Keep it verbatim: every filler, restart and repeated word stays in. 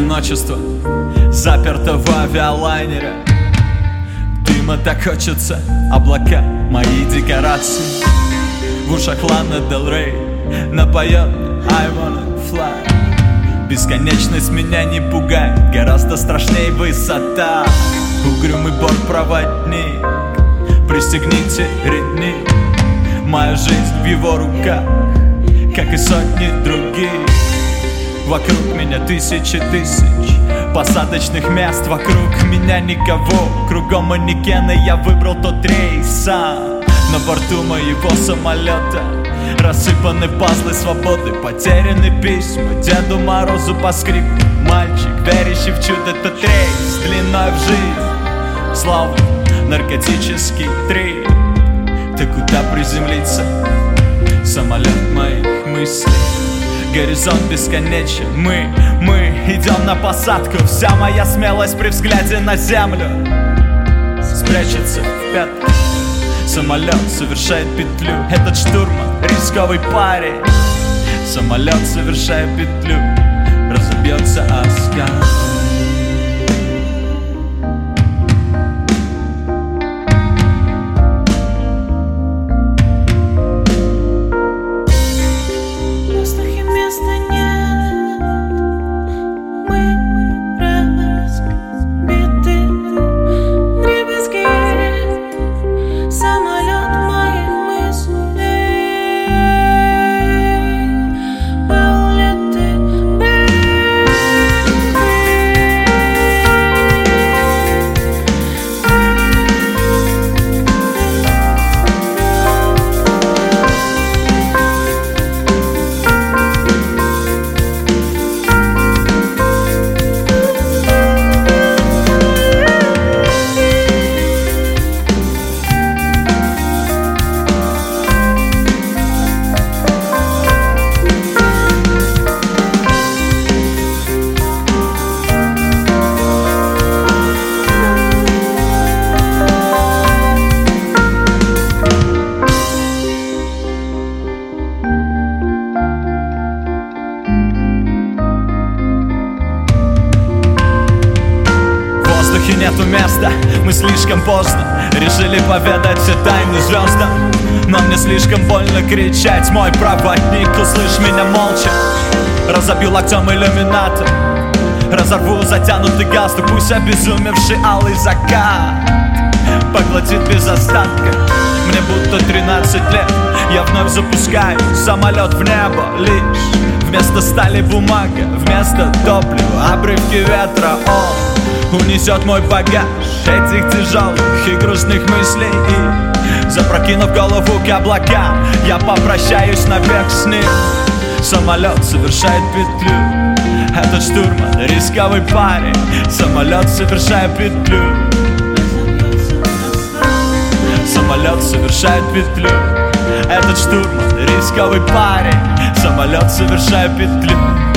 одиночества, заперто в авиалайнере. Дыма так хочется, облака мои декорации. В ушах Лана Дель Рей напоет I wanna fly. Бесконечность меня не пугает, гораздо страшнее высота. Угрюмый бортпроводник, пристегните редник. Моя жизнь в его руках, как и сотни других. Вокруг меня тысячи тысяч посадочных мест, вокруг меня никого. Кругом манекены, я выбрал тот рейс сам. На борту моего самолета рассыпаны пазлы свободы, потеряны письма Деду Морозу по скрипту. Мальчик, верящий в чудо, тот рейс длиной в жизнь, словно наркотический трип. Ты куда приземлиться? Самолет моих мыслей. Горизонт бесконечен, мы, мы идем на посадку. Вся моя смелость при взгляде на землю спрячется в пятках. Самолет совершает петлю, этот штурман рисковый парень. Самолет совершает петлю, разобьется о скалу. Нету места, мы слишком поздно решили поведать все тайны звездам. Но мне слишком больно кричать, мой проводник, услышь меня молча. Разобью локтем иллюминатор, разорву затянутый галстук. Пусть обезумевший алый закат поглотит без остатка. Мне будто тринадцать лет, я вновь запускаю самолет в небо. Лишь вместо стали бумага, вместо топлива обрывки ветра. Он унесет мой багаж этих тяжелых и грустных мыслей. И, запрокинув голову к облакам, я попрощаюсь навек с ним. Самолет совершает петлю, этот штурман рисковый парень. Самолет совершает петлю, самолет совершает петлю, этот штурман рисковый парень. Самолет совершает петлю.